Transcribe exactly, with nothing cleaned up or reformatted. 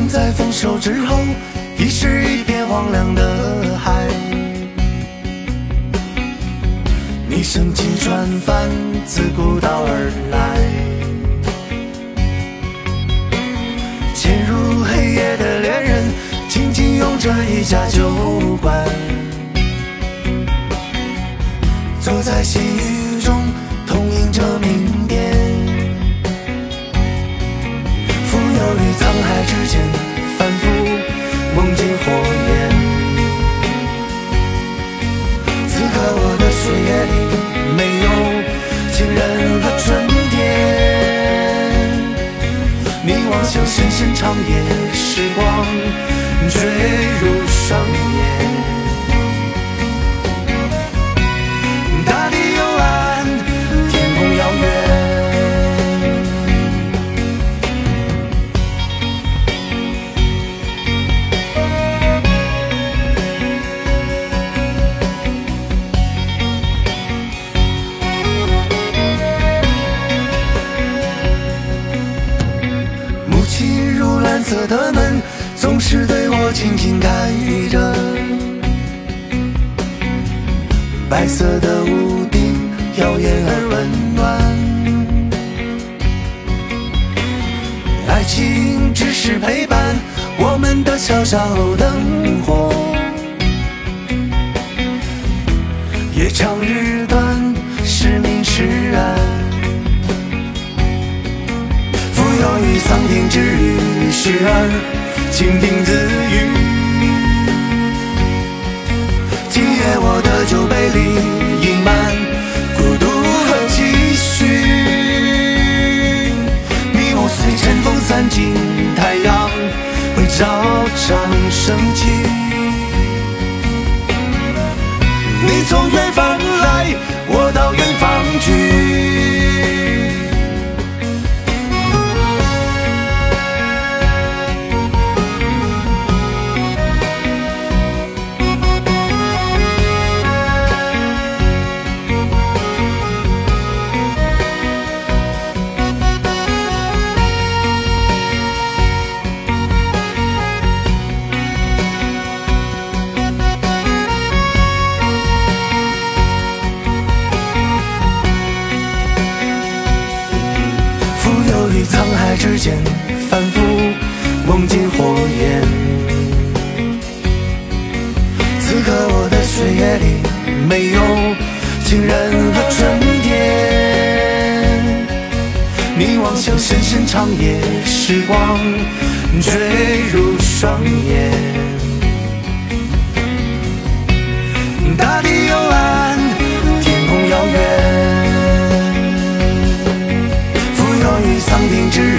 人在丰收之后，已是一片荒凉的海。你升起船帆，自孤岛而来，潜入黑夜的恋人，紧紧拥着一家酒馆，坐在细雨中，痛饮着明天。浮游于沧海之间，反复梦见火焰。此刻我的岁月里，没有情人和春天。凝望向深深长夜，时光坠入双眼。大地幽暗，天空遥远。母亲如蓝色的门，总是对我轻轻开着。白色的屋顶耀眼而温暖，爱情只是陪伴我们的小小灯火。夜长日短，时明时暗，浮游于桑田之余，时而清贫自语。今夜我的酒杯里盈满孤独和期许，迷雾随晨风散尽，太阳会照常升起。你从远方来，我到远方去。于沧海之间，反复梦见火焰。此刻我的岁月里，没有情人和春天。凝望向深深长夜，时光坠入双眼。大地幽暗，天空遥远。桑田之